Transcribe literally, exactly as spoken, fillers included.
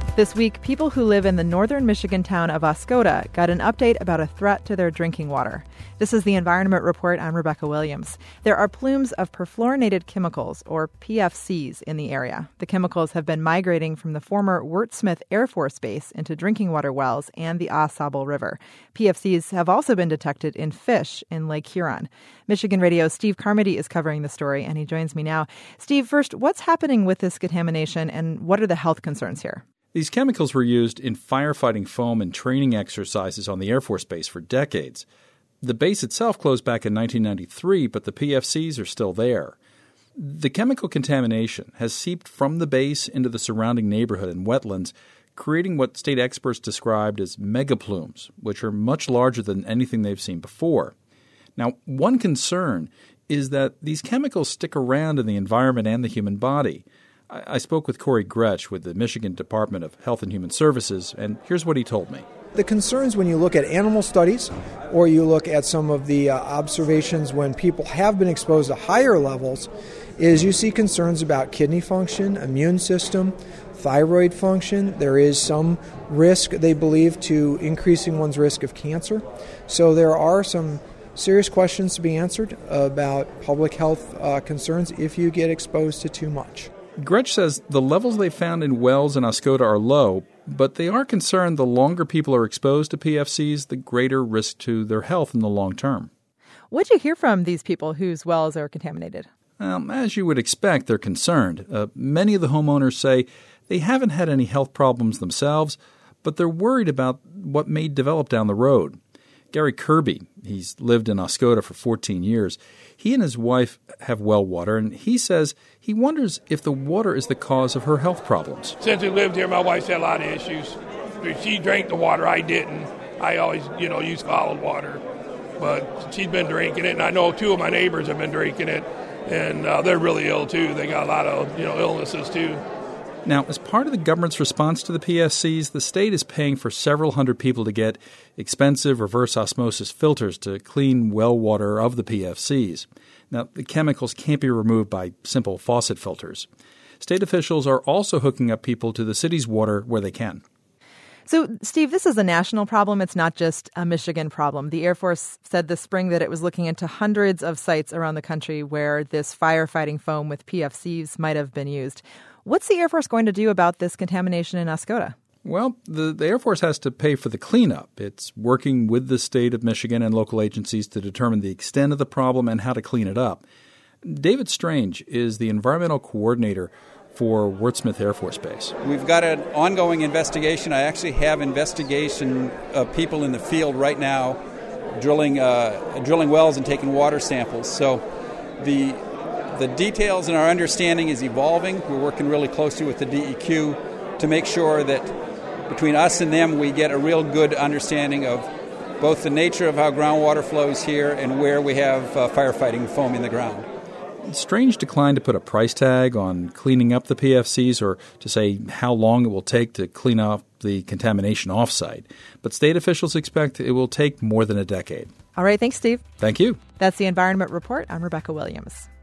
This week, people who live in the northern Michigan town of Oscoda got an update about a threat to their drinking water. This is the Environment Report. I'm Rebecca Williams. There are plumes of perfluorinated chemicals, or P F Cs, in the area. The chemicals have been migrating from the former Wurtsmith Air Force Base into drinking water wells and the Au Sable River. P F Cs have also been detected in fish in Lake Huron. Michigan Radio's Steve Carmody is covering the story, and he joins me now. Steve, first, what's happening with this contamination, and what are the health concerns here? These chemicals were used in firefighting foam and training exercises on the Air Force Base for decades. The base itself closed back in nineteen ninety-three, but the P F Cs are still there. The chemical contamination has seeped from the base into the surrounding neighborhood and wetlands, creating what state experts described as megaplumes, which are much larger than anything they've seen before. Now, one concern is that these chemicals stick around in the environment and the human body. I spoke with Corey Gretsch with the Michigan Department of Health and Human Services, and here's what he told me. The concerns when you look at animal studies or you look at some of the uh, observations when people have been exposed to higher levels is you see concerns about kidney function, immune system, thyroid function. There is some risk, they believe, to increasing one's risk of cancer. So there are some serious questions to be answered about public health uh, concerns if you get exposed to too much. Gretsch says the levels they found in wells in Oscoda are low, but they are concerned the longer people are exposed to P F Cs, the greater risk to their health in the long term. What did you hear from these people whose wells are contaminated? Um, as you would expect, they're concerned. Uh, many of the homeowners say they haven't had any health problems themselves, but they're worried about what may develop down the road. Gary Kirby, he's lived in Oscoda for fourteen years. He and his wife have well water, and he says he wonders if the water is the cause of her health problems. Since we lived here, my wife's had a lot of issues. She drank the water, I didn't. I always, you know, use bottled water. But she's been drinking it, and I know two of my neighbors have been drinking it, and uh, they're really ill, too. They got a lot of, you know, illnesses, too. Now, as part of the government's response to the P F Cs, the state is paying for several hundred people to get expensive reverse osmosis filters to clean well water of the P F Cs. Now, the chemicals can't be removed by simple faucet filters. State officials are also hooking up people to the city's water where they can. So, Steve, this is a national problem. It's not just a Michigan problem. The Air Force said this spring that it was looking into hundreds of sites around the country where this firefighting foam with P F Cs might have been used. What's the Air Force going to do about this contamination in Oscoda? Well, the, the Air Force has to pay for the cleanup. It's working with the state of Michigan and local agencies to determine the extent of the problem and how to clean it up. David Strange is the environmental coordinator for Wurtsmith Air Force Base. We've got an ongoing investigation. I actually have investigation of people in the field right now drilling uh, drilling wells and taking water samples. So the The details and our understanding is evolving. We're working really closely with the D E Q to make sure that between us and them we get a real good understanding of both the nature of how groundwater flows here and where we have uh, firefighting foam in the ground. Strange declined to put a price tag on cleaning up the P F Cs or to say how long it will take to clean up the contamination off-site. But state officials expect it will take more than a decade. All right. Thanks, Steve. Thank you. That's the Environment Report. I'm Rebecca Williams.